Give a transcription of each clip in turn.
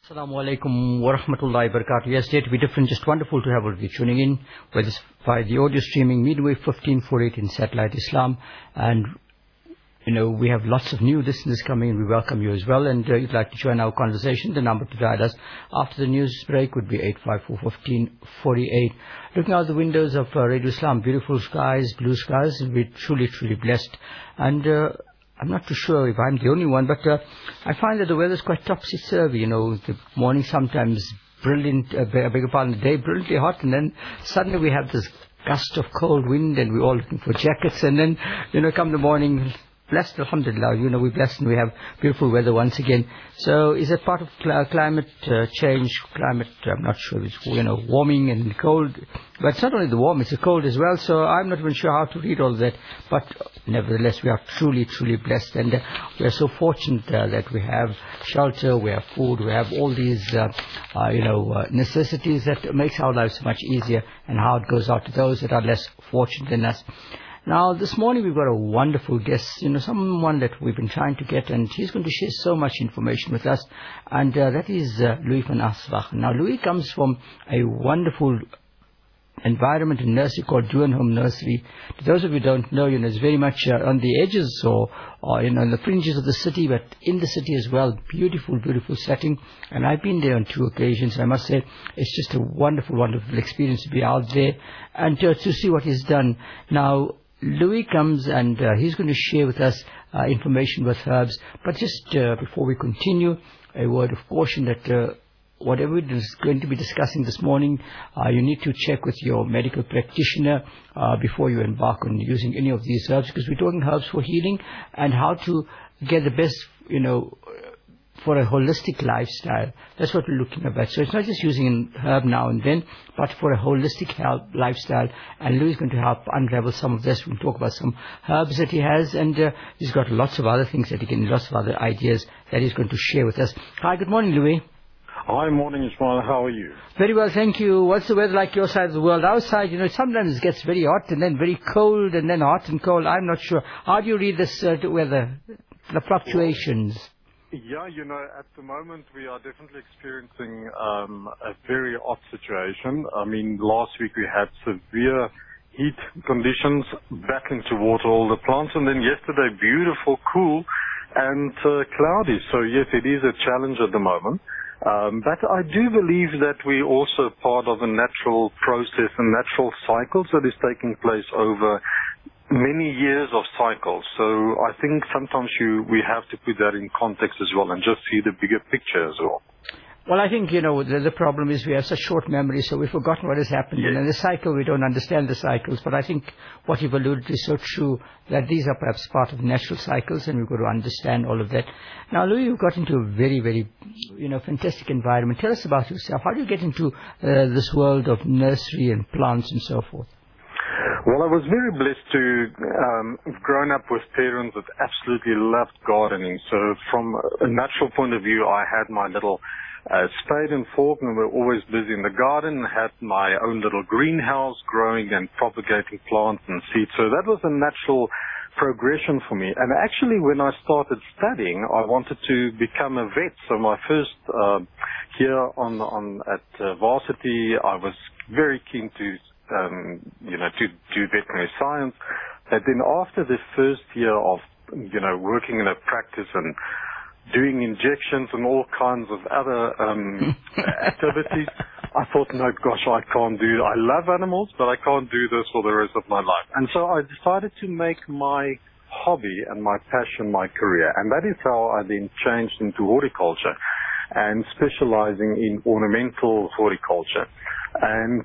Assalamu alaikum wa rahmatullahi wa barakatuh. Yes, day to be different, just wonderful to have all of you tuning in, whether it's via the audio streaming, Midway 1548 in Satellite Islam, and we have lots of new listeners coming in. We welcome you as well, and you'd like to join our conversation. The number to dial us after the news break would be 854-1548. Looking out the windows of Radio Islam, beautiful skies, blue skies, and we're truly, truly blessed. And I'm not too sure if I'm the only one, but I find that the weather's quite topsy-turvy. The morning sometimes brilliant, I beg your pardon, the day brilliantly hot, and then suddenly we have this gust of cold wind, and we're all looking for jackets, and then, come the morning, blessed, alhamdulillah, we're blessed and we have beautiful weather once again. So is it part of climate change, I'm not sure, it's, warming and cold, but it's not only the warm, it's the cold as well, so I'm not even sure how to read all that, but nevertheless we are truly, truly blessed, and we are so fortunate that we have shelter, we have food, we have all these, necessities that makes our lives much easier, and how it goes out to those that are less fortunate than us. Now, this morning we've got a wonderful guest, someone that we've been trying to get, and he's going to share so much information with us, and that is Louis van Asbach. Now, Louis comes from a wonderful environment and nursery called Duinholm Nursery. To those of you who don't know, it's very much on the edges or on the fringes of the city, but in the city as well. Beautiful, beautiful setting. And I've been there on 2 occasions, and I must say it's just a wonderful, wonderful experience to be out there and to see what he's done. Now, Louis comes and he's going to share with us information with herbs. But just before we continue, a word of caution that whatever we're going to be discussing this morning, you need to check with your medical practitioner before you embark on using any of these herbs, because we're talking herbs for healing and how to get the best, for a holistic lifestyle. That's what we're looking at. So it's not just using an herb now and then, but for a holistic health lifestyle. And Louis is going to help unravel some of this. We'll talk about some herbs that he has, and he's got lots of other things that he can, lots of other ideas that he's going to share with us. Hi, good morning, Louis. Hi, morning, Ismail. How are you? Very well, thank you. What's the weather like your side of the world? Outside, sometimes it gets very hot and then very cold and then hot and cold. I'm not sure. How do you read this weather, the fluctuations? Yeah, at the moment we are definitely experiencing a very odd situation. I mean, last week we had severe heat conditions battling to water all the plants, and then yesterday beautiful, cool and cloudy. So yes, it is a challenge at the moment. But I do believe that we're also part of a natural process and natural cycles that is taking place over many years of cycles. So I think sometimes we have to put that in context as well and just see the bigger picture as well. Well, I think, the problem is we have such short memory, so we've forgotten what has happened. Yes. And in the cycle, we don't understand the cycles. But I think what you've alluded to is so true, that these are perhaps part of natural cycles, and we've got to understand all of that. Now, Louis, you've got into a very, very, fantastic environment. Tell us about yourself. How do you get into this world of nursery and plants and so forth? Well, I was very blessed to have grown up with parents that absolutely loved gardening. So from a natural point of view, I had my little spade and fork, and we were always busy in the garden, had my own little greenhouse growing and propagating plants and seeds. So that was a natural progression for me. And actually, when I started studying, I wanted to become a vet. So my first year at varsity, I was very keen to to do veterinary science. But then after the first year of, working in a practice and doing injections and all kinds of other activities, I thought, no, gosh, I can't do it. I love animals, but I can't do this for the rest of my life. And so I decided to make my hobby and my passion my career. And that is how I then changed into horticulture and specializing in ornamental horticulture. And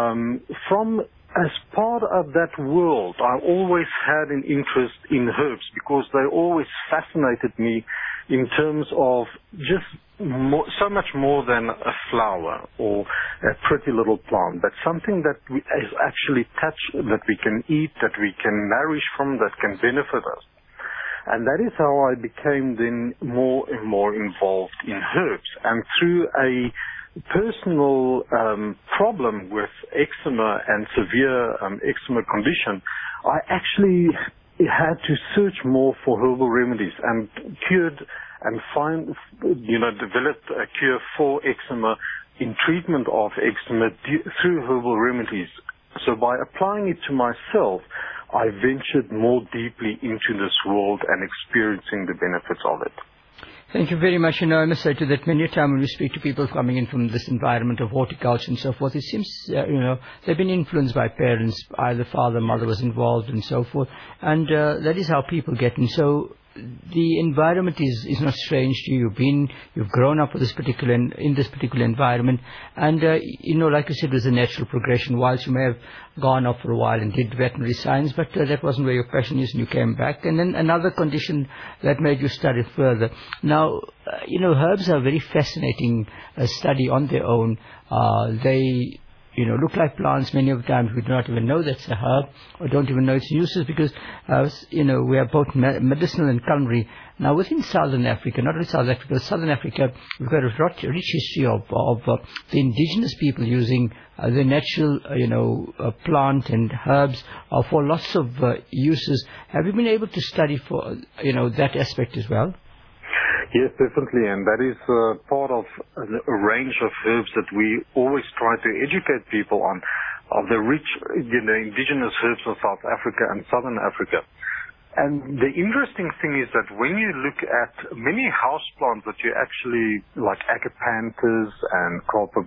as part of that world, I always had an interest in herbs because they always fascinated me in terms of just so much more than a flower or a pretty little plant, but something that is actually touch, that we can eat, that we can nourish from, that can benefit us. And that is how I became then more and more involved in herbs. And through a personal problem with eczema and severe eczema condition, I actually had to search more for herbal remedies and cured and developed a cure for eczema in treatment of eczema through herbal remedies. So by applying it to myself, I ventured more deeply into this world and experiencing the benefits of it. Thank you very much. I must say to that many a time when we speak to people coming in from this environment of horticulture and so forth, it seems, they've been influenced by parents, either father, mother was involved and so forth, and that is how people get in. So the environment is not strange to you. You've grown up with in this particular environment, and like you said, it was a natural progression. Whilst you may have gone off for a while and did veterinary science, but that wasn't where your passion is, and you came back. And then another condition that made you study further. Now, herbs are a very fascinating study on their own. They look like plants. Many of the times we do not even know that's a herb or don't even know its uses because, we are both medicinal and culinary. Now, within Southern Africa, not only South Africa, Southern Africa, we've got a rich history of the indigenous people using the natural, plant and herbs for lots of uses. Have you been able to study for, that aspect as well? Yes, definitely, and that is part of a range of herbs that we always try to educate people on, of the rich, indigenous herbs of South Africa and Southern Africa. And the interesting thing is that when you look at many houseplants that you actually, like Agapanthus and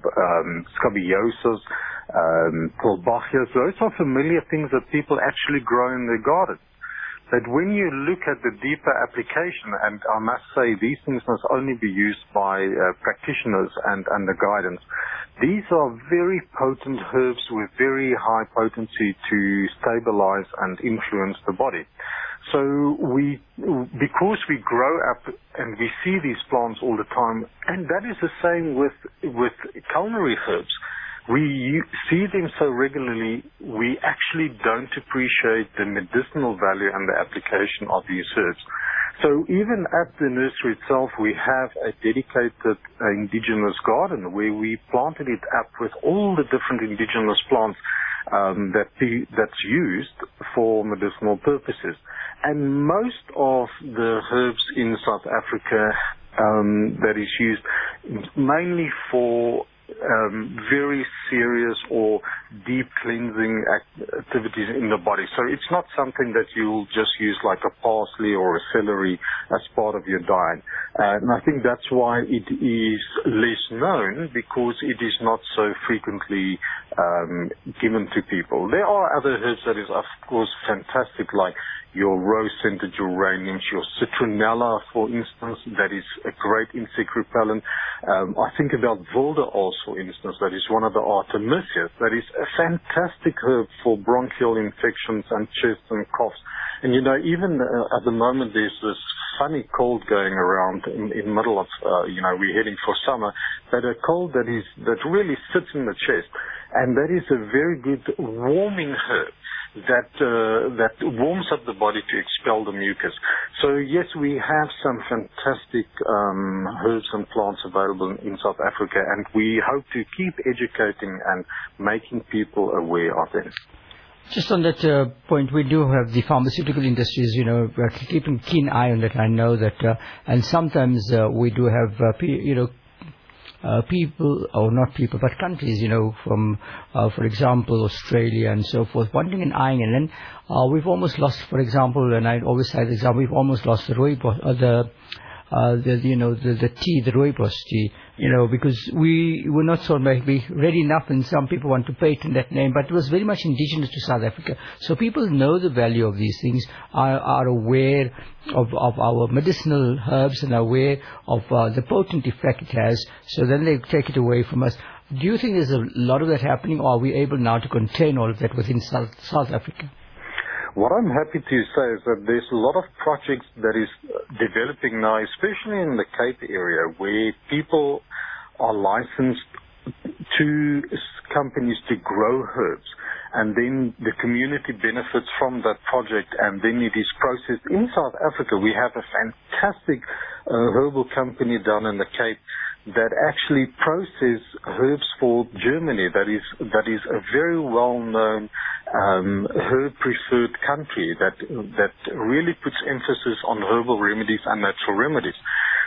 Scabiosas, Colbacchias, those are familiar things that people actually grow in their gardens. That when you look at the deeper application, and I must say these things must only be used by practitioners and under guidance, these are very potent herbs with very high potency to stabilize and influence the body. So because we grow up and we see these plants all the time, and that is the same with culinary herbs. We see them so regularly, we actually don't appreciate the medicinal value and the application of these herbs. So even at the nursery itself, we have a dedicated indigenous garden where we planted it up with all the different indigenous plants that's used for medicinal purposes. And most of the herbs in South Africa that is used mainly for very serious or deep cleansing activities in the body. So it's not something that you'll just use like a parsley or a celery as part of your diet. And I think that's why it is less known, because it is not so frequently given to people. There are other herbs that is, of course, fantastic, like your rose-scented geraniums, your citronella, for instance, that is a great insect repellent. I think about Wildeals, for instance, that is one of the Artemisias. That is a fantastic herb for bronchial infections and chest and coughs. And, even at the moment, there's this funny cold going around in the middle of, we're heading for summer, but a cold that really sits in the chest. And that is a very good warming herb that warms up the body to expel the mucus. So yes, we have some fantastic herbs and plants available in South Africa, and we hope to keep educating and making people aware of them. Just on that point, we do have the pharmaceutical industries, we're keeping a keen eye on that. I know that, and sometimes we do have, people, or not people, but countries, from, for example, Australia and so forth, wanting and eyeing. And then we've almost lost, for example, and I always say the example, we've almost lost the rooibos, the tea, the rooibos tea, because we were not so maybe ready enough, and some people want to patent that name, but it was very much indigenous to South Africa. So people know the value of these things, are aware of our medicinal herbs and aware of the potent effect it has, so then they take it away from us. Do you think there's a lot of that happening, or are we able now to contain all of that within South Africa? What I'm happy to say is that there's a lot of projects that is developing now, especially in the Cape area, where people are licensed to companies to grow herbs, and then the community benefits from that project, and then it is processed. In South Africa, we have a fantastic herbal company down in the Cape that actually process herbs for Germany. That is a very well-known herb-preferred country that really puts emphasis on herbal remedies and natural remedies.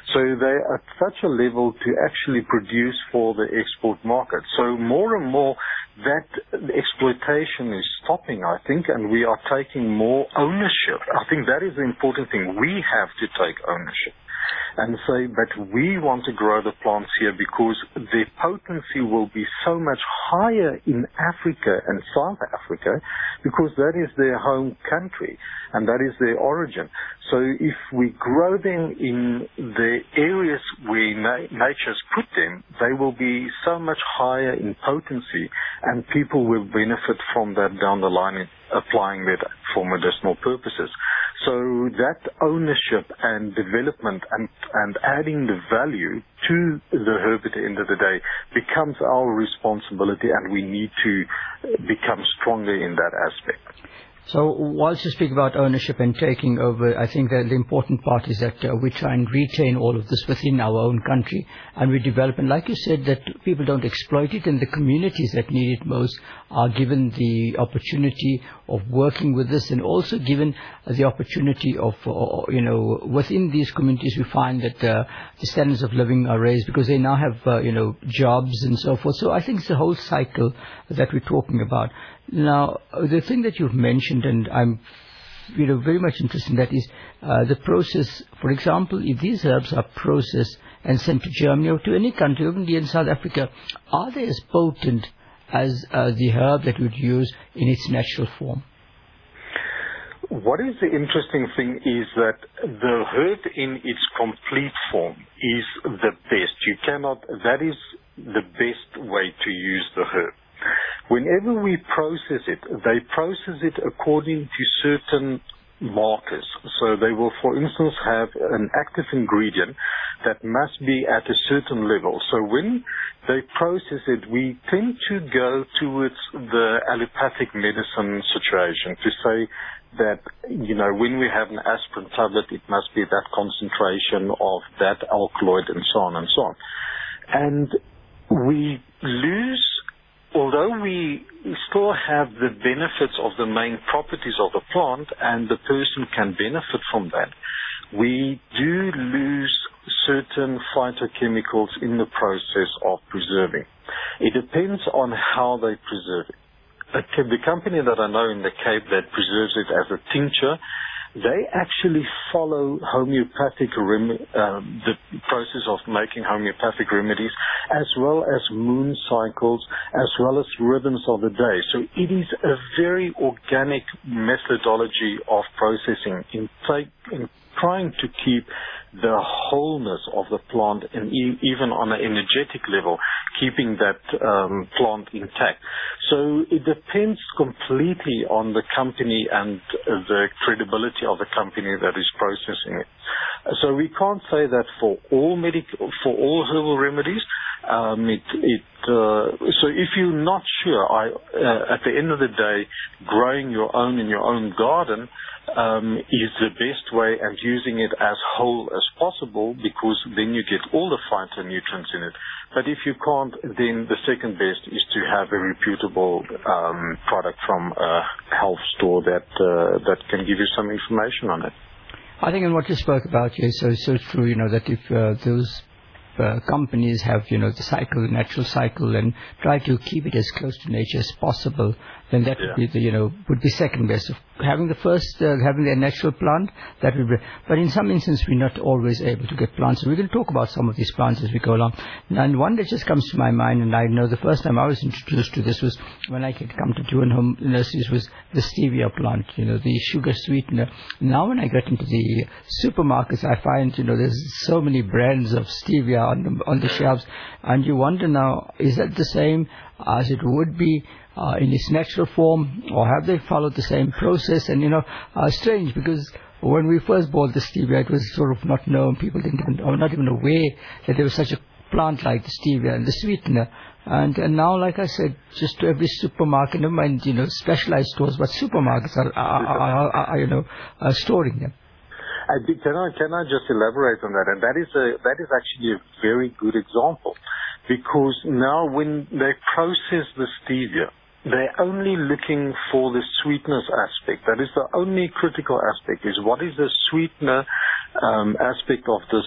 So they're at such a level to actually produce for the export market. So more and more that exploitation is stopping, I think, and we are taking more ownership. I think that is the important thing. We have to take ownership and say, but we want to grow the plants here because their potency will be so much higher in Africa and South Africa because that is their home country and that is their origin. So if we grow them in the areas where nature's put them, they will be so much higher in potency and people will benefit from that down the line in applying that for medicinal purposes. So that ownership and development and adding the value to the herb at the end of the day becomes our responsibility, and we need to become stronger in that aspect. So whilst you speak about ownership and taking over, I think that the important part is that we try and retain all of this within our own country, and we develop, and like you said, that people don't exploit it, and the communities that need it most are given the opportunity of working with this, and also given the opportunity of, within these communities we find that the standards of living are raised because they now have, jobs and so forth. So I think it's the whole cycle that we're talking about. Now, the thing that you've mentioned, and I'm very much interested in that, is the process. For example, if these herbs are processed and sent to Germany or to any country, even in South Africa, are they as potent as the herb that we'd use in its natural form? What is the interesting thing is that the herb in its complete form is the best. That is the best way to use the herb. Whenever we process it, they process it according to certain markers. So they will, for instance, have an active ingredient that must be at a certain level. So when they process it, we tend to go towards the allopathic medicine situation to say that, when we have an aspirin tablet, it must be that concentration of that alkaloid and so on and so on. And we lose, although we still have the benefits of the main properties of the plant and the person can benefit from that, we do lose certain phytochemicals in the process of preserving. It depends on how they preserve it. The company that I know in the Cape that preserves it as a tincture, they actually follow the process of making homeopathic remedies, as well as moon cycles, as well as rhythms of the day. So it is a very organic methodology of processing in trying to keep the wholeness of the plant and even on an energetic level, keeping that plant intact. So it depends completely on the company and the credibility of the company that is processing it. So we can't say that for all herbal remedies. So if you're not sure, at the end of the day, growing your own in your own garden is the best way, and using it as whole as possible, because then you get all the phytonutrients in it. But if you can't, then the second best is to have a reputable product from a health store that can give you some information on it. I think in what you spoke about here is so true, that if those companies have, the natural cycle, and try to keep it as close to nature as possible, then that would be second best. Having the first, having their natural plant, that would be. But in some instances, we're not always able to get plants. So we're going to talk about some of these plants as we go along. And one that just comes to my mind, and I know the first time I was introduced to this was when I could come to Dewinham Nurseries, was the stevia plant, the sugar sweetener. Now when I get into the supermarkets, I find, there's so many brands of stevia on the shelves, and you wonder now, is that the same as it would be in its natural form, or have they followed the same process? And strange, because when we first bought the stevia, it was sort of not known. People were not even aware that there was such a plant like the stevia and the sweetener. And now, like I said, just to every supermarket, never mind specialized stores, but supermarkets are storing them. Can I just elaborate on that? And that is actually a very good example, because now when they process the stevia, they're only looking for the sweetness aspect. That is the only critical aspect, is what is the sweetener aspect of this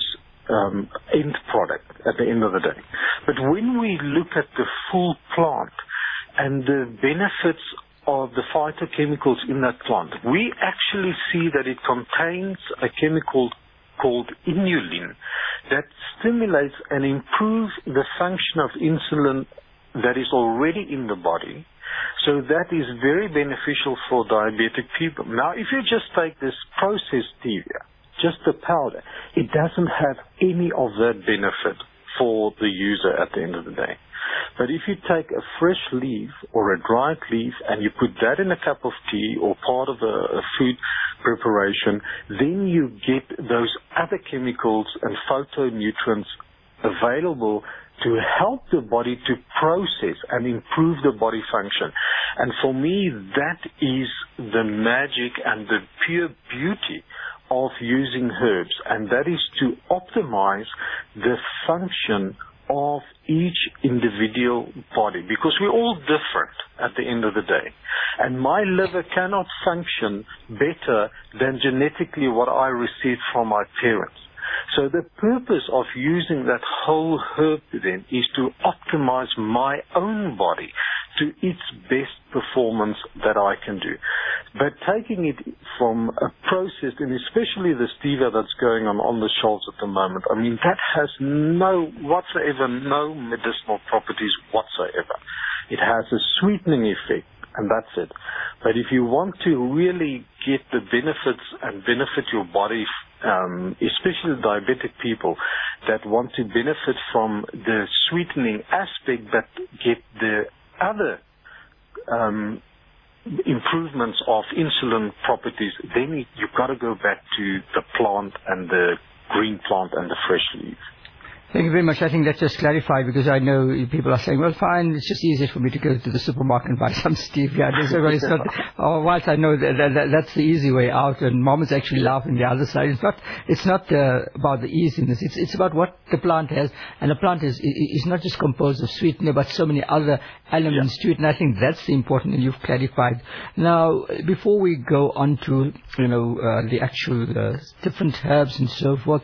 end product at the end of the day. But when we look at the full plant and the benefits of the phytochemicals in that plant, we actually see that it contains a chemical called inulin that stimulates and improves the function of insulin that is already in the body. So that is very beneficial for diabetic people. Now, if you just take this processed stevia, just the powder, it doesn't have any of that benefit for the user at the end of the day. But if you take a fresh leaf or a dried leaf and you put that in a cup of tea or part of a food preparation, then you get those other chemicals and phytonutrients available to help the body to process and improve the body function. And for me, that is the magic and the pure beauty of using herbs, and that is to optimize the function of each individual body, because we're all different at the end of the day. And my liver cannot function better than genetically what I received from my parents. So the purpose of using that whole herb then is to optimize my own body to its best performance that I can do. But taking it from a process, and especially the stevia that's going on the shelves at the moment, I mean, that has no medicinal properties whatsoever. It has a sweetening effect, and that's it. But if you want to really get the benefits and benefit your body, especially diabetic people that want to benefit from the sweetening aspect but get the other improvements of insulin properties, then you've got to go back to the plant and the green plant and the fresh leaf. Thank you very much. I think that's just clarified, because I know people are saying, well, fine, it's just easier for me to go to the supermarket and buy some stevia. It's not, whilst I know that's the easy way out, and Mom is actually laughing the other side. It's not about the easiness. It's about what the plant has, and the plant is not just composed of sweetener, but so many other elements to it, and I think that's the important, and you've clarified. Now, before we go on to, the actual different herbs and so forth,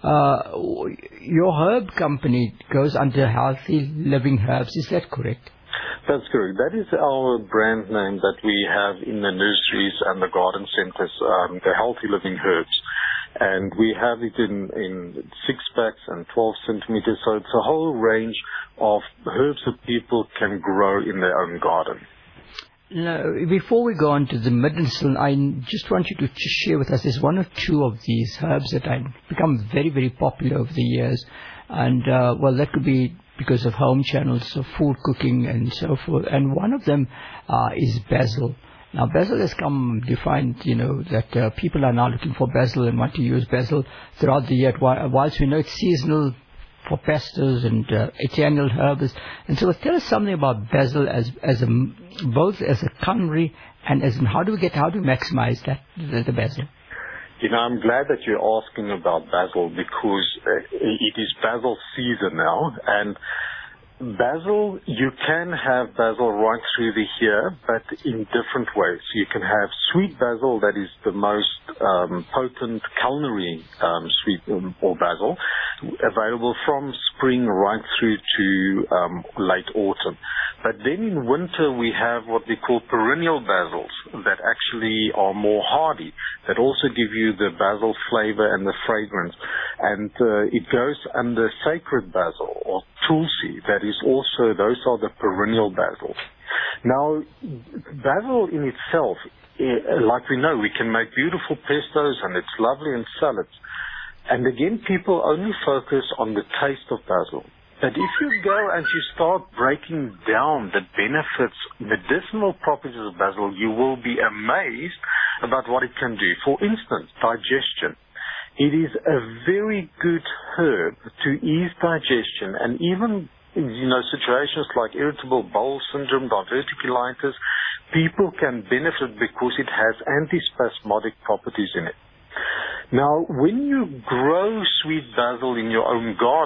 your herb company goes under Healthy Living Herbs. Is that correct? That's correct. That is our brand name that we have in the nurseries and the garden centers, the Healthy Living Herbs. And we have it in 6-packs and 12 centimeters. So it's a whole range of herbs that people can grow in their own garden. Now, before we go on to the medicinal, I just want you to share with us, there's one or two of these herbs that have become very, very popular over the years. And, that could be because of home channels of food cooking and so forth. And one of them is basil. Now, basil has come defined, that people are now looking for basil and want to use basil throughout the year. Whilst we know it's seasonal for pestos and annual herbs. And so tell us something about basil both as a culinary and as how do we maximize the basil? I'm glad that you're asking about basil, because it is basil season now, and basil, you can have basil right through the year, but in different ways. You can have sweet basil, that is the most potent culinary sweet or basil, available from spring right through to late autumn. But then in winter we have what we call perennial basils that actually are more hardy, that also give you the basil flavor and the fragrance. And it goes under sacred basil or tulsi, that is also, those are the perennial basils. Now, basil in itself, like we know, we can make beautiful pestos and it's lovely in salads. And again, people only focus on the taste of basil. But if you go and you start breaking down the benefits, medicinal properties of basil, you will be amazed about what it can do. For instance, digestion. It is a very good herb to ease digestion, and even situations like irritable bowel syndrome, diverticulitis, people can benefit because it has antispasmodic properties in it. Now, when you grow sweet basil in your own garden,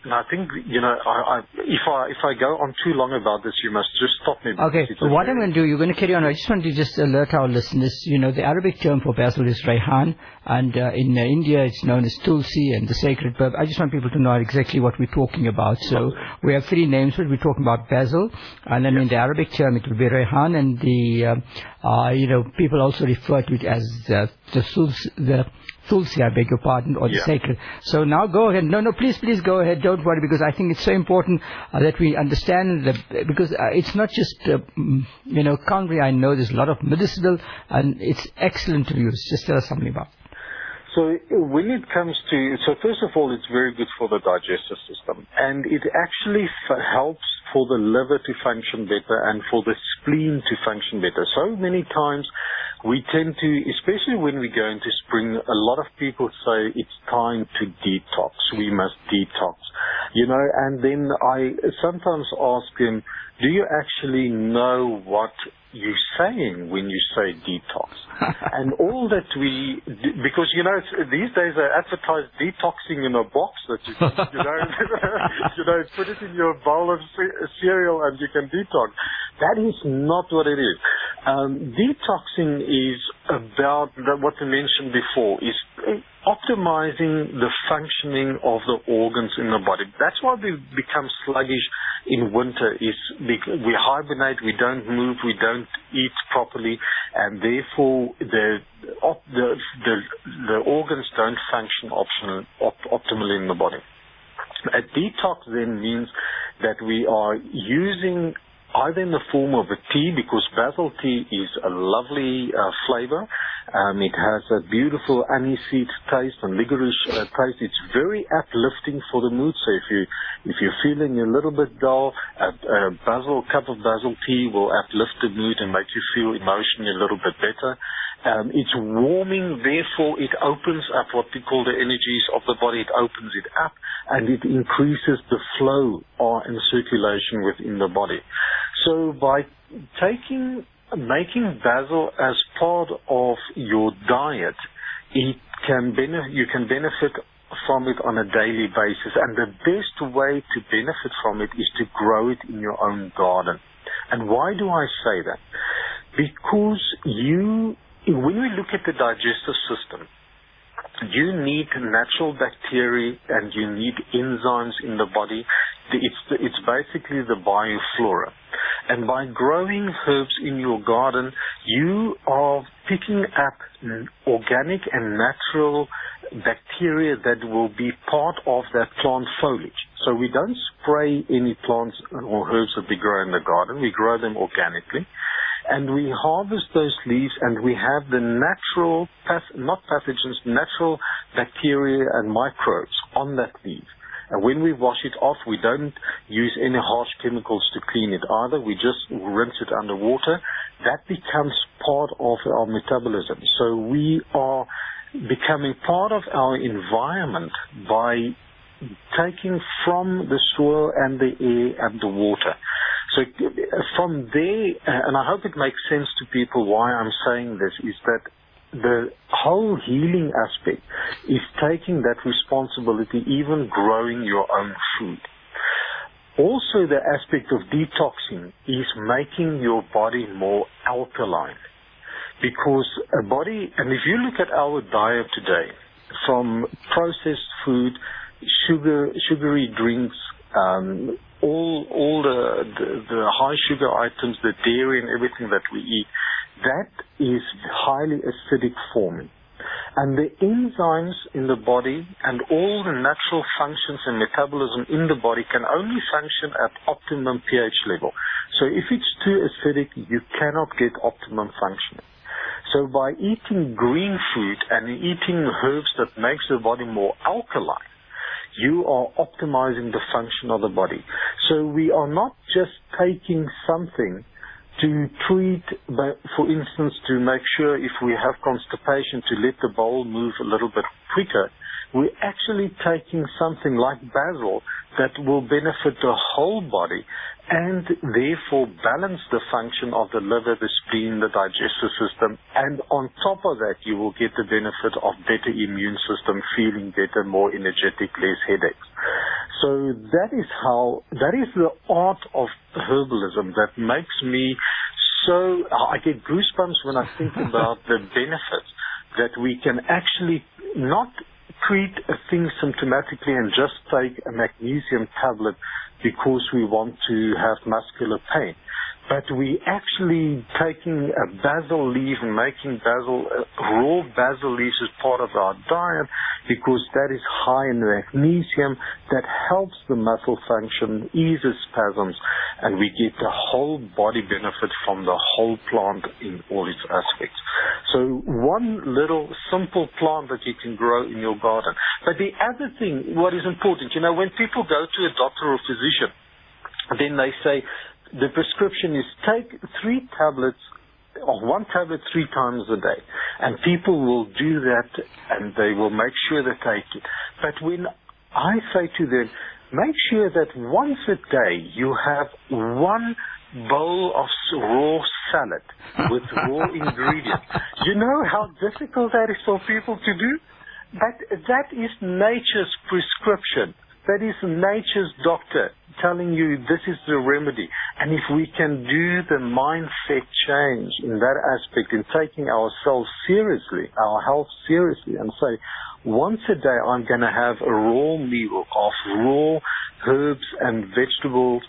and I think, if I go on too long about this, you must just stop me. Okay, so what I'm going to do, you're going to carry on. I just want to just alert our listeners, the Arabic term for basil is Rayhan, and in India it's known as Tulsi and the sacred herb. I just want people to know exactly what we're talking about. So we have three names, but we're talking about basil, and then in the Arabic term it will be Rayhan, and people also refer to it as the Tulsi, I beg your pardon, or the sacred. So now go ahead. No, please go ahead. Don't worry, because I think it's so important that we understand because it's not just, Congreve. I know there's a lot of medicinal, and it's excellent to use. Just tell us something about it. So when it comes to, first of all, it's very good for the digestive system, and it actually helps for the liver to function better and for the spleen to function better. So many times we tend to, especially when we go into spring, a lot of people say it's time to detox. We must detox, and then I sometimes ask them, do you actually know what you're saying when you say detox? And all that because, these days they advertise detoxing in a box that you can, put it in your bowl of cereal and you can detox. That is not what it is. Detoxing is about what I mentioned before, is optimizing the functioning of the organs in the body. That's why we become sluggish in winter, is we hibernate, we don't move, we don't eat properly, and therefore the organs don't function optimally in the body. A detox then means that we are using either in the form of a tea, because basil tea is a lovely flavor. It has a beautiful aniseed taste and licorice taste. It's very uplifting for the mood. So if you're feeling a little bit dull, a cup of basil tea will uplift the mood and make you feel emotionally a little bit better. It's warming, therefore it opens up what we call the energies of the body. It opens it up and it increases the flow and circulation within the body. So by making basil as part of your diet, you can benefit from it on a daily basis. And the best way to benefit from it is to grow it in your own garden. And why do I say that? Because when we look at the digestive system, you need natural bacteria and you need enzymes in the body. It's basically the bioflora. And by growing herbs in your garden, you are picking up organic and natural bacteria that will be part of that plant foliage. So we don't spray any plants or herbs that we grow in the garden. We grow them organically. And we harvest those leaves, and we have the natural, not pathogens, natural bacteria and microbes on that leaf. And when we wash it off, we don't use any harsh chemicals to clean it either. We just rinse it under water. That becomes part of our metabolism. So we are becoming part of our environment by taking from the soil and the air and the water. So from there, and I hope it makes sense to people why I'm saying this, is that the whole healing aspect is taking that responsibility, even growing your own food. Also, the aspect of detoxing is making your body more alkaline. Because a body, and if you look at our diet today, from processed food, sugary drinks, all the high sugar items, the dairy and everything that we eat, that is highly acidic forming. And the enzymes in the body and all the natural functions and metabolism in the body can only function at optimum pH level. So if it's too acidic, you cannot get optimum functioning. So by eating green food and eating herbs that makes the body more alkaline, you are optimizing the function of the body. So we are not just taking something to treat, but for instance, to make sure if we have constipation to let the bowel move a little bit quicker. We're actually taking something like basil that will benefit the whole body and therefore balance the function of the liver, the spleen, the digestive system. And on top of that, you will get the benefit of better immune system, feeling better, more energetic, less headaches. So that is the art of herbalism that makes me so, I get goosebumps when I think about the benefits that we can actually not treat a thing symptomatically and just take a magnesium tablet because we want to have muscular pain. But we actually taking a basil leaf and making raw basil leaves as part of our diet because that is high in magnesium that helps the muscle function, eases spasms, and we get the whole body benefit from the whole plant in all its aspects. So one little simple plant that you can grow in your garden. But the other thing, what is important, when people go to a doctor or physician, then they say, the prescription is take 3 tablets or 1 tablet 3 times a day. And people will do that and they will make sure they take it. But when I say to them, make sure that once a day you have 1 bowl of raw salad with raw ingredients. You know how difficult that is for people to do? But that is nature's prescription. That is nature's doctor telling you this is the remedy. And if we can do the mindset change in that aspect, in taking ourselves seriously, our health seriously, and say, once a day I'm going to have a raw meal of raw herbs and vegetables,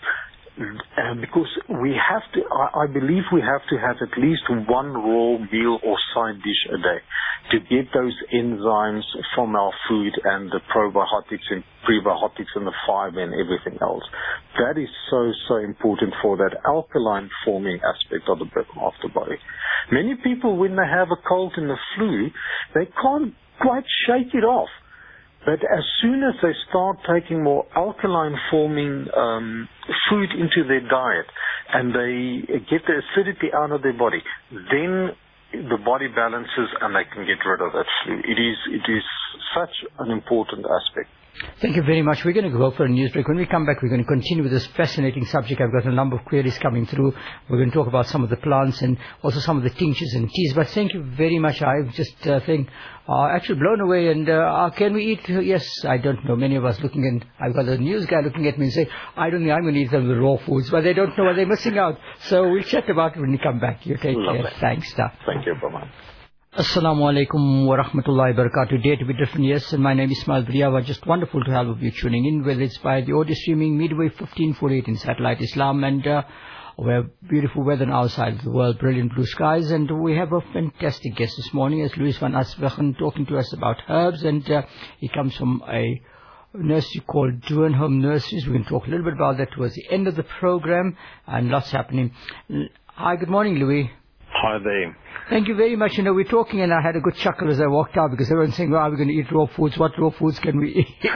because we have to, I believe we have to have at least 1 raw meal or side dish a day to get those enzymes from our food and the probiotics and prebiotics and the fiber and everything else. That is so, so important for that alkaline forming aspect of the body. Many people, when they have a cold and a flu, they can't quite shake it off. But as soon as they start taking more alkaline forming food into their diet and they get the acidity out of their body, then the body balances and they can get rid of that flu. It is such an important aspect. Thank you very much. We're going to go for a news break. When we come back, we're going to continue with this fascinating subject. I've got a number of queries coming through. We're going to talk about some of the plants and also some of the tinctures and teas. But thank you very much. I just think actually blown away. And can we eat? Yes, I don't know. Many of us looking, and I've got a news guy looking at me and say, I don't think I'm going to eat some of the raw foods. But they don't know what they're missing out. So we'll chat about it when we come back. You take care. Thanks, Star. Thank you, Bama. Assalamu alaikum wa rahmatullahi wa barakatuh. Day to be different, yes, and my name is Ismail Briyawa. Just wonderful to have you tuning in, whether it's by the audio streaming Midway 1548 in Satellite Islam, and we have beautiful weather on our side of the world, brilliant blue skies, and we have a fantastic guest this morning, as Louis van Aswegen, talking to us about herbs, and he comes from a nursery called Doornholm Nurseries. We can talk a little bit about that towards the end of the program, and lots happening. Hi, good morning, Louis. Hi there. Thank you very much. We're talking, and I had a good chuckle as I walked out because everyone's saying, well, are we going to eat raw foods? What raw foods can we eat?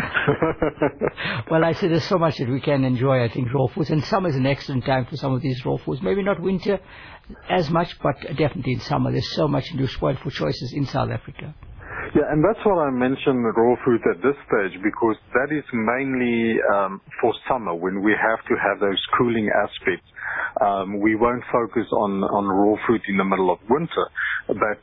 Well, I said there's so much that we can enjoy, I think, raw foods. And summer is an excellent time for some of these raw foods. Maybe not winter as much, but definitely in summer. There's so much to do spoiled food choices in South Africa. Yeah, and that's why I mentioned raw food at this stage, because that is mainly for summer when we have to have those cooling aspects. We won't focus on raw food in the middle of winter, but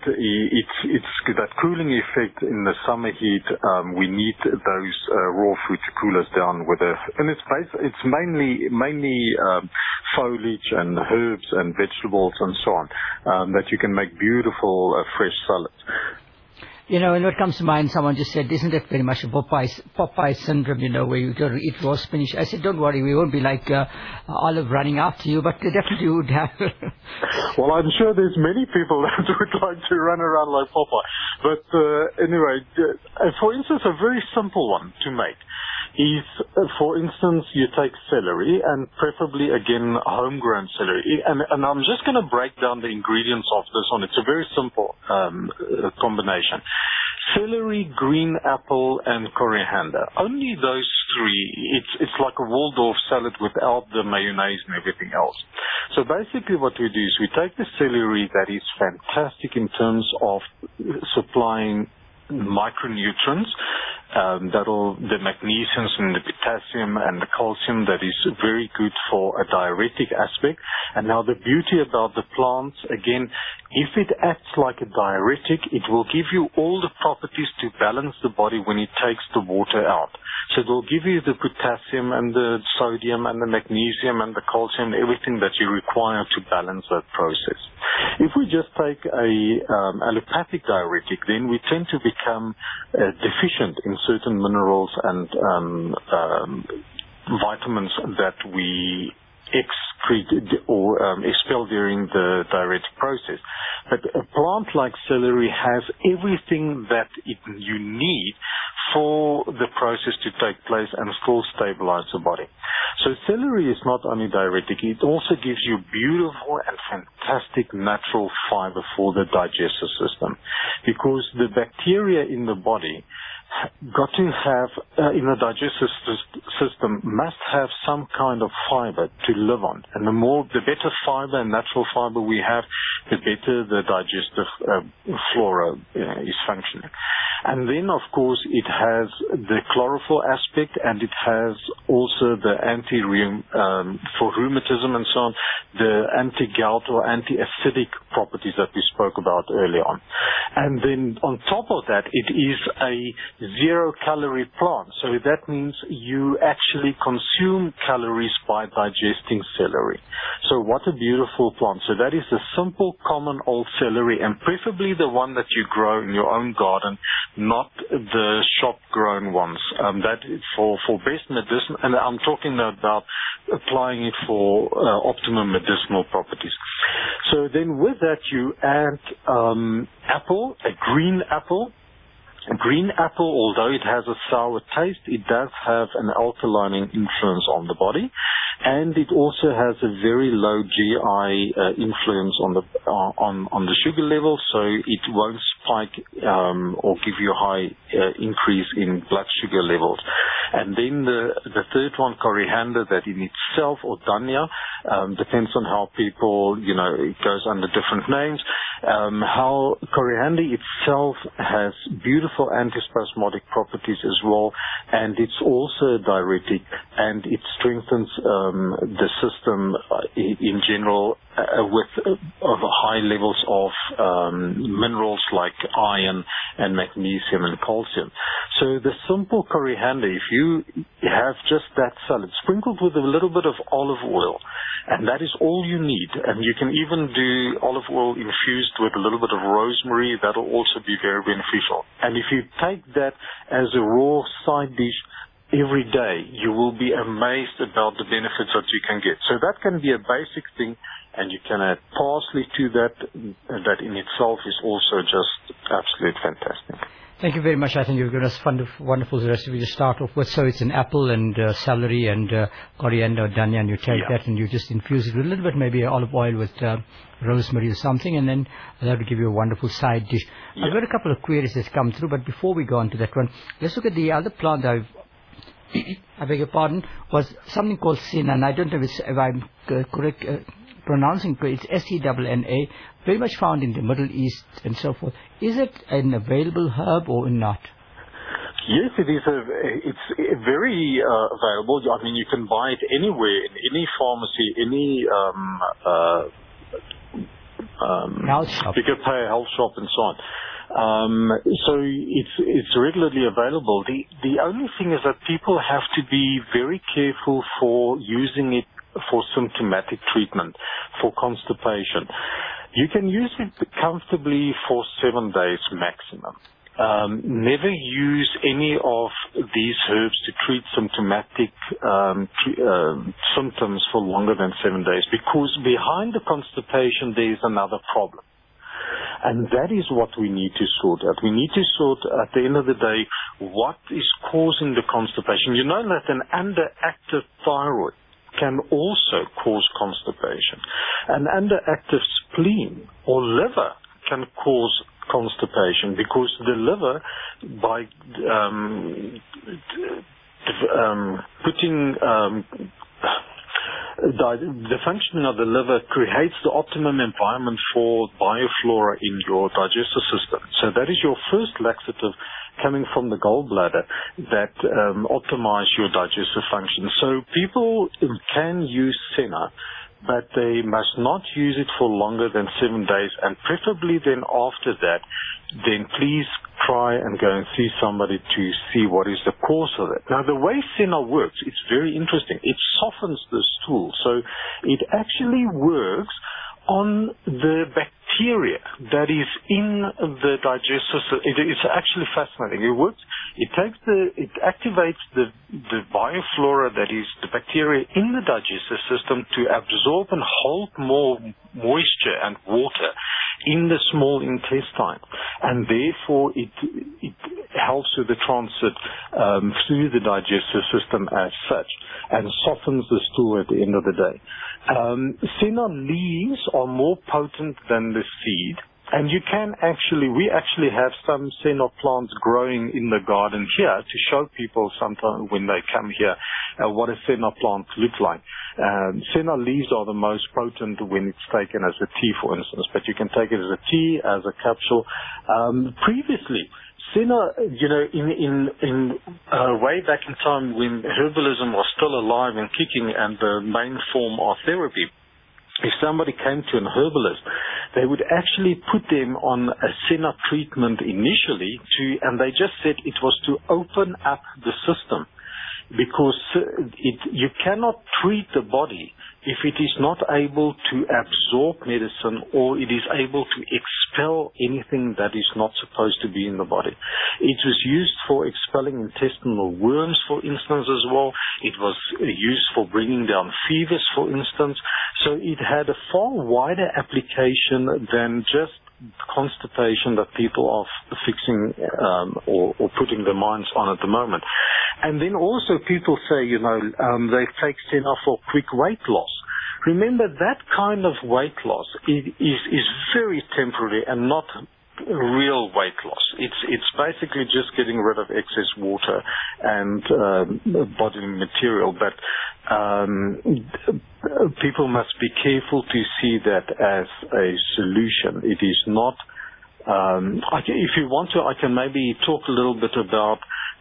it's that cooling effect in the summer heat. We need those raw food to cool us down with and it's mainly foliage and herbs and vegetables and so on that you can make beautiful fresh salads. And what comes to mind, someone just said, isn't that very much a Popeye syndrome, where you got to eat raw spinach? I said, don't worry, we won't be like Olive running after you, but they definitely would have. Well, I'm sure there's many people that would like to run around like Popeye. But anyway, for instance, a very simple one to make is, for instance, you take celery, and preferably, again, homegrown celery. And I'm just going to break down the ingredients of this one. It's a very simple combination. Celery, green apple, and coriander. Only those 3. It's like a Waldorf salad without the mayonnaise and everything else. So basically what we do is we take the celery that is fantastic in terms of supplying micronutrients. The magnesiums and the potassium and the calcium that is very good for a diuretic aspect. And now the beauty about the plants, again, if it acts like a diuretic, it will give you all the properties to balance the body when it takes the water out. So it will give you the potassium and the sodium and the magnesium and the calcium, everything that you require to balance that process. If we just take a allopathic diuretic, then we tend to become deficient in certain minerals and vitamins that we excrete or expel during the diuretic process. But a plant like celery has everything that you need for the process to take place and still stabilize the body. So celery is not only diuretic, it also gives you beautiful and fantastic natural fiber for the digestive system, because the bacteria in the body got to have, in the digestive system, must have some kind of fiber to live on. And the better fiber and natural fiber we have, the better the digestive flora is functioning. And then, of course, it has the chlorophyll aspect, and it has also the for rheumatism and so on, the anti-gout or anti-acidic properties that we spoke about earlier on. And then on top of that, it is a zero-calorie plant. So that means you actually consume calories by digesting celery. So what a beautiful plant. So that is a simple, common old celery, and preferably the one that you grow in your own garden, not the shop-grown ones. That is for best medicine, and I'm talking about applying it for optimum medicinal properties. So then with that you add apple, a green apple. A green apple, although it has a sour taste, it does have an alkalining influence on the body, and it also has a very low GI influence on the sugar level, so it won't spike or give you a high increase in blood sugar levels. And then the third one, coriander, that in itself, or dhania, depends on how people, it goes under different names. How coriander itself has beautiful antispasmodic properties as well, and it's also diuretic, and it strengthens the system in general with high levels of minerals like iron and magnesium and calcium. So the simple coriander, if you have just that salad sprinkled with a little bit of olive oil, and that is all you need, and you can even do olive oil infused with a little bit of rosemary, that'll also be very beneficial. And if you take that as a raw side dish every day, you will be amazed about the benefits that you can get. So that can be a basic thing, and you can add parsley to that. That in itself is also just absolutely fantastic. Thank you very much. I think you've given us wonderful recipe to start off with. So it's an apple and celery and coriander, dhania, and you take that and you just infuse it with a little bit, maybe olive oil with rosemary or something, and then that will give you a wonderful side dish. I've got a couple of queries that come through, but before we go on to that one, let's look at the other plant I beg your pardon, was something called senna, and I don't know if I'm correct pronouncing it. It's SENNA, very much found in the Middle East and so forth. Is it an available herb or not? Yes, it is. It's very available. I mean, you can buy it anywhere, in any pharmacy, any health shop. You could pay a health shop and so on. So it's readily available. The only thing is that people have to be very careful for using it for symptomatic treatment, for constipation. You can use it comfortably for 7 days maximum. Never use any of these herbs to treat symptomatic symptoms for longer than 7 days, because behind the constipation there is another problem. And that is what we need to sort out. We need to sort, at the end of the day, what is causing the constipation. You know that an underactive thyroid can also cause constipation. An underactive spleen or liver can cause constipation, because the liver, by putting the functioning of the liver creates the optimum environment for bioflora in your digestive system. So that is your first laxative coming from the gallbladder that optimize your digestive function. So people can use Senna, but they must not use it for longer than 7 days, and preferably then after that, then please try and go and see somebody to see what is the cause of it. Now, the way Senna works, it's very interesting. It softens the stool, so it actually works on the bacteria that is in the digestive system. It's actually fascinating. It activates the bioflora, that is the bacteria in the digestive system, to absorb and hold more moisture and water in the small intestine, and therefore it helps with the transit through the digestive system as such, and softens the stool at the end of the day. Senna leaves are more potent than the seed, and we actually have some Senna plants growing in the garden here to show people sometimes when they come here what a Senna plant looks like. Senna leaves are the most potent when it's taken as a tea, for instance, but you can take it as a tea, as a capsule. Previously, Senna, in way back in time when herbalism was still alive and kicking and the main form of therapy, if somebody came to an herbalist, they would actually put them on a Senna treatment initially, and they just said it was to open up the system, because you cannot treat the body if it is not able to absorb medicine, or it is able to expel anything that is not supposed to be in the body. It was used for expelling intestinal worms, for instance, as well. It was used for bringing down fevers, for instance. So it had a far wider application than just constipation that people are fixing or putting their minds on at the moment. And then also people say, they take Senna for quick weight loss. Remember, that kind of weight loss is very temporary and not real weight loss. It's basically just getting rid of excess water and bodily material. But people must be careful to see that as a solution. It is not. If you want to, I can maybe talk a little bit about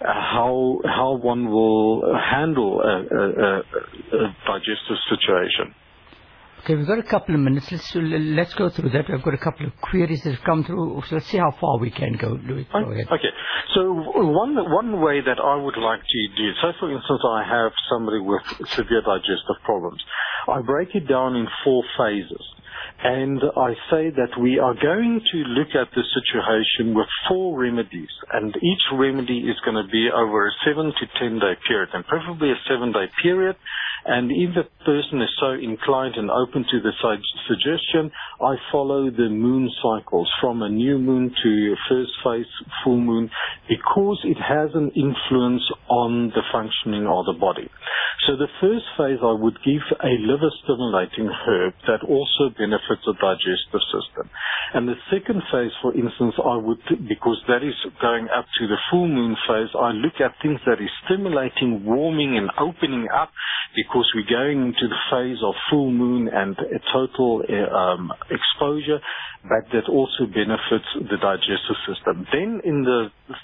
how one will handle a digestive situation. Okay, we've got a couple of minutes. Let's go through that. I've got a couple of queries that have come through. So let's see how far we can go. Louis, go ahead. Okay. So one way that I would like to do, so for instance, I have somebody with severe digestive problems. I break it down in 4 phases. And I say that we are going to look at the situation with 4 remedies, and each remedy is going to be over a 7 to 10 day period, and preferably a 7-day period. And if the person is so inclined and open to the suggestion, I follow the moon cycles from a new moon to first phase full moon, because it has an influence on the functioning of the body. So the first phase, I would give a liver-stimulating herb that also benefits the digestive system. And the second phase, for instance, I would, because that is going up to the full moon phase, I look at things that is stimulating, warming and opening up, because we're going into the phase of full moon and a total exposure, but that also benefits the digestive system. Then in the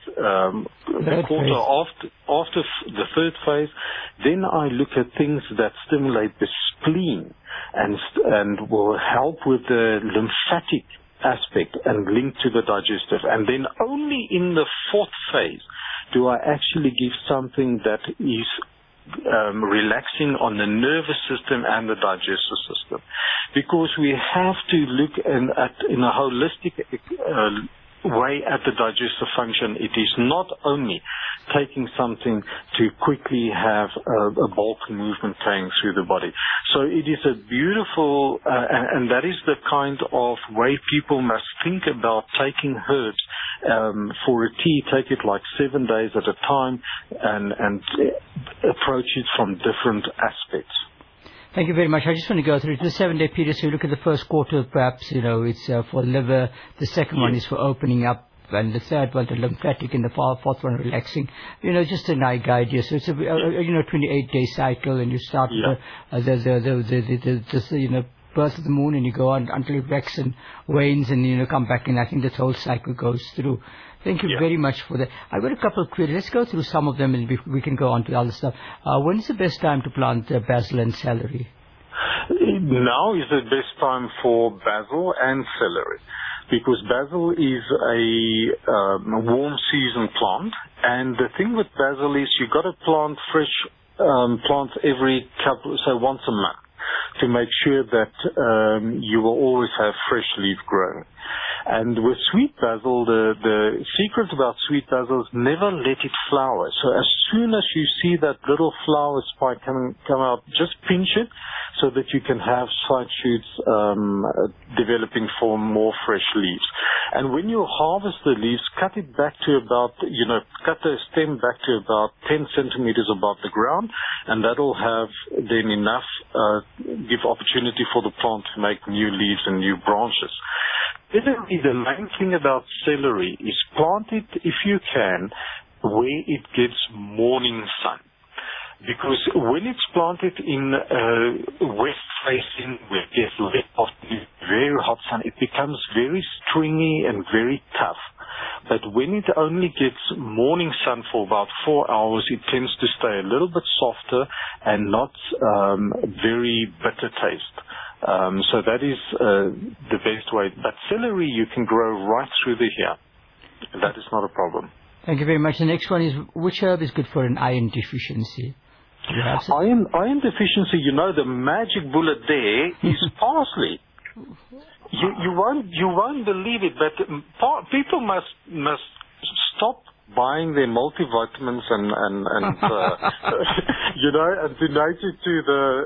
quarter after the third phase, then I look at things that stimulate the spleen and will help with the lymphatic aspect and link to the digestive. And then only in the 4th phase do I actually give something that is relaxing on the nervous system and the digestive system, because we have to look in a holistic way at the digestive function. It is not only taking something to quickly have a bulk movement going through the body. So it is a beautiful, and that is the kind of way people must think about taking herbs. For a tea, take it like 7 days at a time and approach it from different aspects. Thank you very much. I just want to go through the 7-day period. So you look at the first quarter, perhaps, it's for liver. The second one is for opening up and the third one, the lymphatic, and the fourth one, relaxing. Just an idea. So it's a 28-day cycle, and you start with the birth of the moon, and you go on until it waxes and wanes, and come back, and I think this whole cycle goes through. Thank you very much for that. I've got a couple of queries. Let's go through some of them, and we can go on to the other stuff. When is the best time to plant basil and celery? Now is the best time for basil and celery, because basil is a warm season plant, and the thing with basil is you got to plant fresh plants every once a month, to make sure that you will always have fresh leaf growing. And with sweet basil, the secret about sweet basil is never let it flower. So as soon as you see that little flower spike come out, just pinch it so that you can have side shoots developing for more fresh leaves. And when you harvest the leaves, cut it back to about, cut the stem back to about 10 centimeters above the ground, and that'll have then enough, give opportunity for the plant to make new leaves and new branches. Celery, the main thing about celery is plant it, if you can, where it gets morning sun. Because when it's planted in west facing, where it gets very hot sun, it becomes very stringy and very tough. But when it only gets morning sun for about 4 hours, it tends to stay a little bit softer and not very bitter taste. So that is the best way. But celery you can grow right through the year. That is not a problem. Thank you very much. The next one is, which herb is good for an iron deficiency? Iron deficiency, the magic bullet there is parsley. You won't believe it, but people must stop buying their multivitamins and and donate it to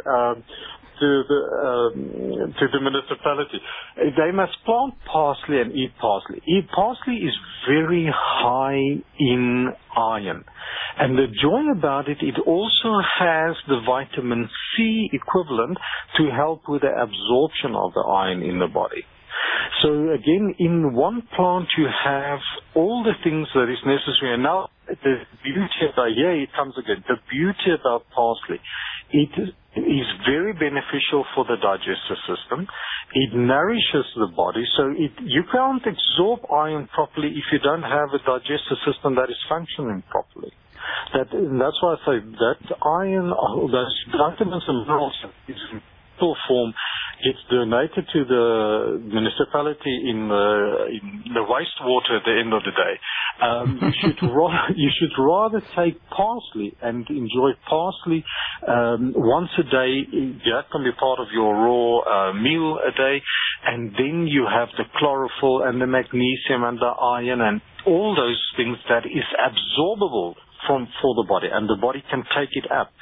the municipality. They must plant parsley and eat parsley. Parsley is very high in iron. And the joy about it, it also has the vitamin C equivalent to help with the absorption of the iron in the body. So again, in one plant you have all the things that is necessary. And now the beauty about, it comes again, the beauty about parsley, it is very beneficial for the digestive system. It nourishes the body, so you can't absorb iron properly if you don't have a digestive system that is functioning properly. That's why I say that iron, those vitamins and minerals in pill form, gets donated to the municipality in the wastewater at the end of the day. You should rather take parsley and enjoy parsley once a day. That can be part of your raw meal a day, and then you have the chlorophyll and the magnesium and the iron and all those things that is absorbable for the body, and the body can take it up.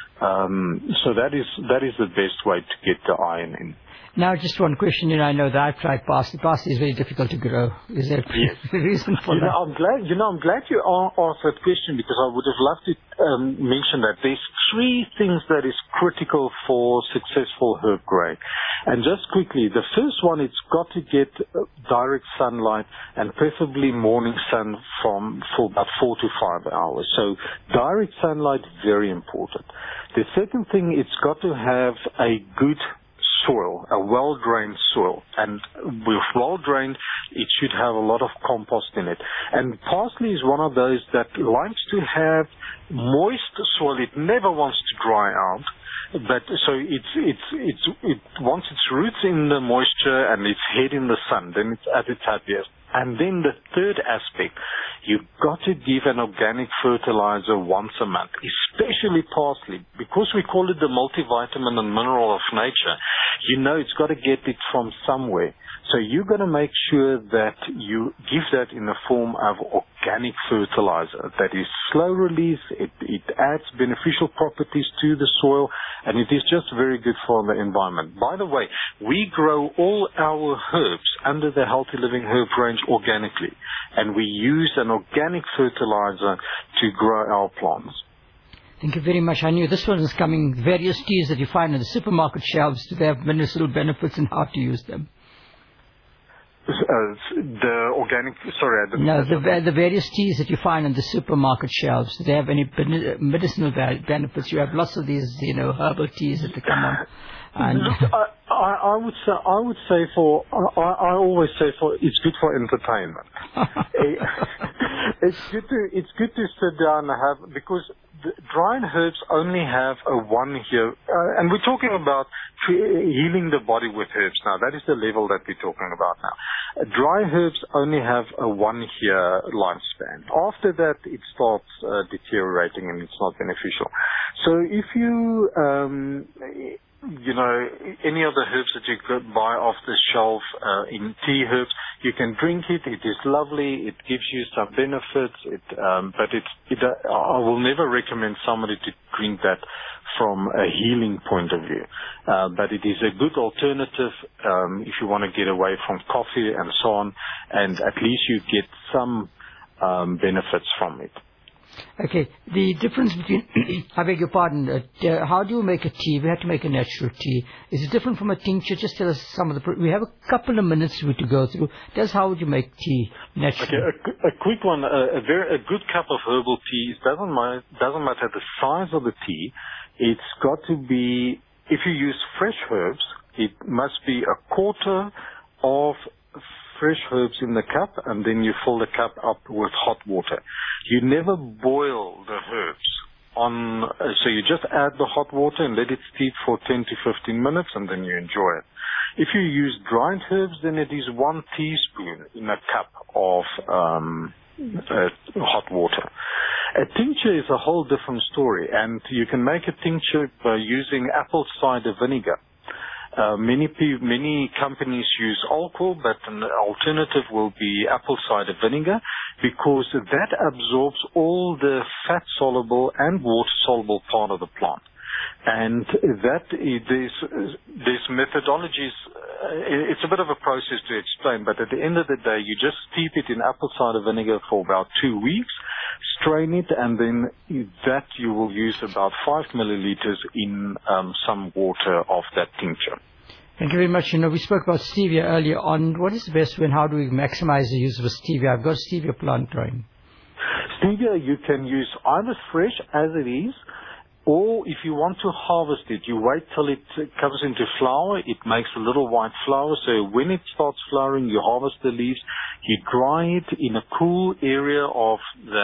So that is the best way to get the iron in. Now, just one question. I know that I've tried parsley. Parsley is very difficult to grow. Is there a reason for that? I'm glad you asked that question, because I would have loved to mention that there's three things that is critical for successful herb growing. And just quickly, the first one, it's got to get direct sunlight, and preferably morning sun for about 4 to 5 hours. So direct sunlight, very important. The second thing, it's got to have a good soil, a well-drained soil. And with well-drained, it should have a lot of compost in it. And parsley is one of those that likes to have moist soil. It never wants to dry out. But so it wants its roots in the moisture and its head in the sun. Then it's at its happiest. And then the third aspect, you've got to give an organic fertilizer once a month, especially parsley. Because we call it the multivitamin and mineral of nature, it's got to get it from somewhere. So you've got to make sure that you give that in the form of organic fertilizer that is slow release, it adds beneficial properties to the soil, and it is just very good for the environment. By the way, we grow all our herbs under the Healthy Living Herb range organically, and we use an organic fertilizer to grow our plants. Thank you very much. I knew this one was coming. Various teas that you find on the supermarket shelves, do they have medicinal benefits, and how to use them? The organic, sorry, I didn't. No, the various teas that you find on the supermarket shelves, do they have any medicinal benefits? You have lots of these, herbal teas that come on. And look, I would say I always say it's good for entertainment. It's good to sit down and have, because the dried herbs only have a 1 year, and we're talking about healing the body with herbs now. That is the level that we're talking about now. Dry herbs only have a 1 year lifespan. After that, it starts deteriorating and it's not beneficial. So if you, any of the herbs that you could buy off the shelf in tea herbs, you can drink it. It is lovely. It gives you some benefits. I will never recommend somebody to drink that from a healing point of view. But it is a good alternative if you want to get away from coffee and so on, and at least you get some benefits from it. Okay, the difference between, I beg your pardon, how do you make a tea? We have to make a natural tea. Is it different from a tincture? Just tell us some of the, we have a couple of minutes to go through. Tell us, how would you make tea naturally? Okay, a quick one, a good cup of herbal tea, doesn't matter the size of the tea. It's got to be, if you use fresh herbs, it must be a quarter of fresh herbs in the cup, and then you fill the cup up with hot water. You never boil the herbs so you just add the hot water and let it steep for 10 to 15 minutes, and then you enjoy it. If you use dried herbs, then it is 1 teaspoon in a cup of hot water. A tincture is a whole different story, and you can make a tincture by using apple cider vinegar. Many companies use alcohol, but an alternative will be apple cider vinegar, because that absorbs all the fat-soluble and water-soluble part of the plant. And there's methodologies. It's a bit of a process to explain, but at the end of the day, you just steep it in apple cider vinegar for about 2 weeks, strain it, and then you will use about 5 milliliters in some water of that tincture. Thank you very much. We spoke about stevia earlier on. What is the best way and how do we maximize the use of stevia? I've got a stevia plant growing. Stevia you can use either fresh as it is, or if you want to harvest it, you wait till it comes into flower. It makes a little white flower. So when it starts flowering, you harvest the leaves. You dry it in a cool area of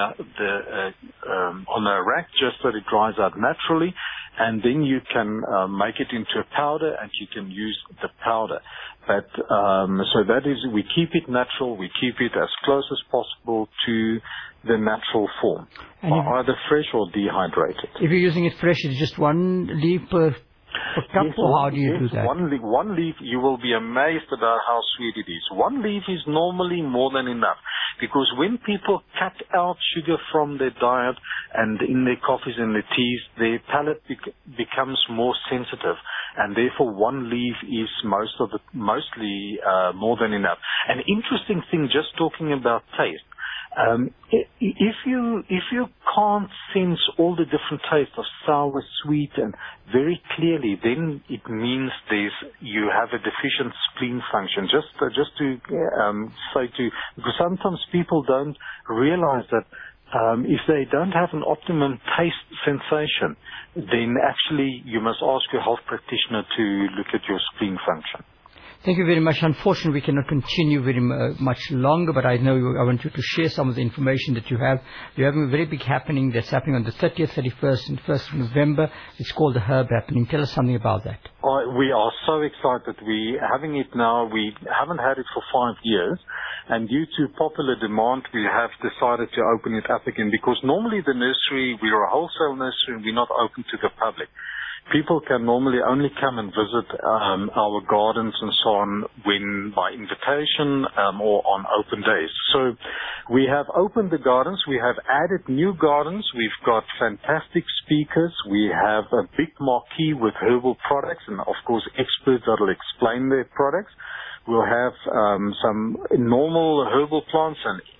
on a rack, just so it dries out naturally. And then you can make it into a powder, and you can use the powder. But so that is, we keep it natural. We keep it as close as possible to the natural form, either fresh or dehydrated. If you're using it fresh, it's just 1 leaf per cup, yes, or how do you do that? One leaf, you will be amazed about how sweet it is. 1 leaf is normally more than enough, because when people cut out sugar from their diet and in their coffees and their teas, their palate becomes more sensitive, and therefore 1 leaf is mostly more than enough. An interesting thing, just talking about taste. If you can't sense all the different tastes of sour, sweet, and very clearly, then it means you have a deficient spleen function. Just to say because sometimes people don't realize that if they don't have an optimum taste sensation, then actually you must ask your health practitioner to look at your spleen function. Thank you very much. Unfortunately, we cannot continue very much longer, but I know I want you to share some of the information that you have. You're having a very big happening that's happening on the 30th, 31st, and 1st of November. It's called the Herb Happening. Tell us something about that. We are so excited. We're having it now. We haven't had it for 5 years, and due to popular demand, we have decided to open it up again, because normally the nursery, we're a wholesale nursery, and we're not open to the public. People can normally only come and visit our gardens and so on by invitation or on open days. So we have opened the gardens. We have added new gardens. We've got fantastic speakers. We have a big marquee with herbal products and, of course, experts that will explain their products. We'll have some normal herbal plants and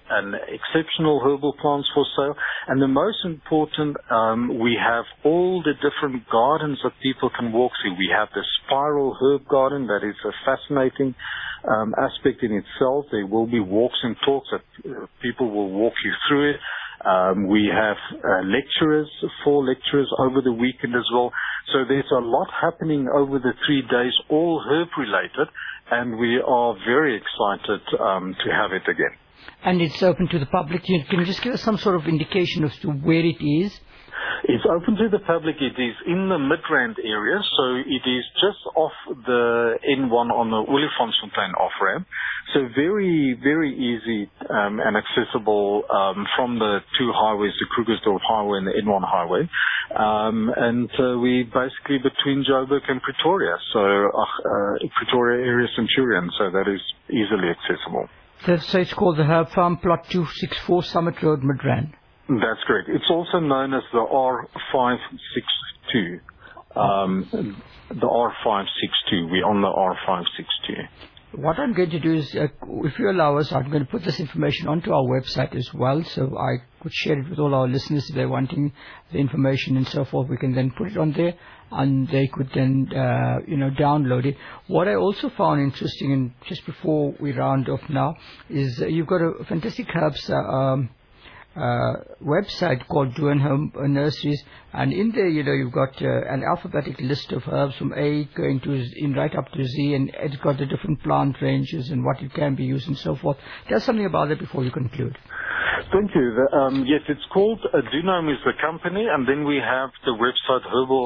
and exceptional herbal plants for sale. And the most important, we have all the different gardens that people can walk through. We have the spiral herb garden that is a fascinating aspect in itself. There will be walks and talks that people will walk you through it. We have lecturers, 4 lecturers over the weekend as well. So there's a lot happening over the 3 days, all herb related, and we are very excited to have it again. And it's open to the public. Can you just give us some sort of indication as to where it is? It's open to the public. It is in the Midrand area, so it is just off the N1 on the Olifantsfontein off-ramp. So very, very easy and accessible from the 2 highways, the Krugersdorp Highway and the N1 Highway. And we basically between Joburg and Pretoria, so Pretoria area Centurion, so that is easily accessible. So it's called the Herb Farm, Plot 264, Summit Road, Midrand. That's correct. It's also known as the R562. The R562. We're on the R562. What I'm going to do is, if you allow us, I'm going to put this information onto our website as well, so I could share it with all our listeners if they're wanting the information and so forth. We can then put it on there, and they could then, download it. What I also found interesting, and just before we round off now, is you've got a fantastic herbs website called Duanhome Nurseries, and in there, you've got an alphabetic list of herbs from A going to right up to Z, and it's got the different plant ranges and what it can be used and so forth. Tell us something about that before we conclude. Thank you. Yes, it's called Duanhome is the company, and then we have the website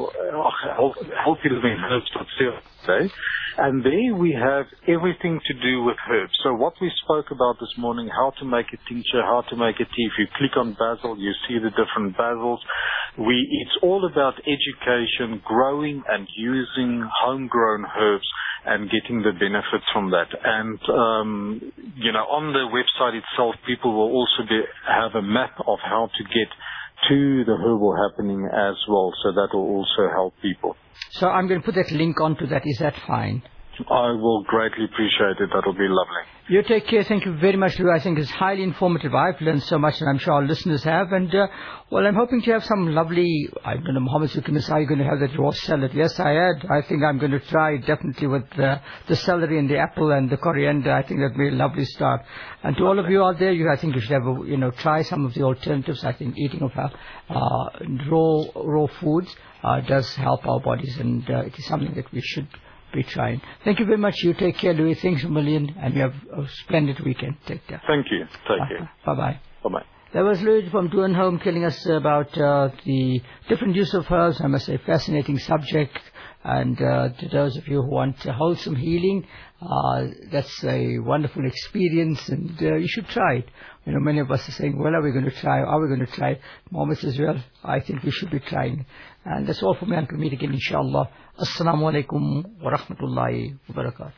healthylivingherbs.co.za, and there we have everything to do with herbs. So what we spoke about this morning, how to make a tincture, how to make a tea. If you click on basil, you see the different basils. It's all about education, growing and using homegrown herbs and getting the benefits from that. And, on the website itself, people will also have a map of how to get to the herbal happening as well. So that will also help people. So I'm going to put that link onto that. Is that fine? I will greatly appreciate it. That will be lovely. You take care. Thank you very much, Lou. I think it's highly informative. I've learned so much, and I'm sure our listeners have. And, I'm hoping to have some lovely, I don't know, Mohammed Sukimis, are you going to have that raw salad? Yes, I had. I think I'm going to try definitely with the celery and the apple and the coriander. I think that'd be a lovely start. And to all of you out there, I think you should have, try some of the alternatives. I think eating of raw foods does help our bodies, and it is something that we should be trying. Thank you very much. You take care, Louis. Thanks a million, and you have a splendid weekend. Take care. Thank you. Take care. Bye-bye. Bye-bye. That was Louis from Duanhome telling us about the different use of herbs. I must say, fascinating subject. And to those of you who want wholesome healing, that's a wonderful experience, and you should try it. Many of us are saying, well, are we going to try? Are we going to try? Mohammed says, well, I think we should be trying. And that's all for me. Until we meet again, inshallah. Assalamu alaikum wa rahmatullahi wa barakatuh.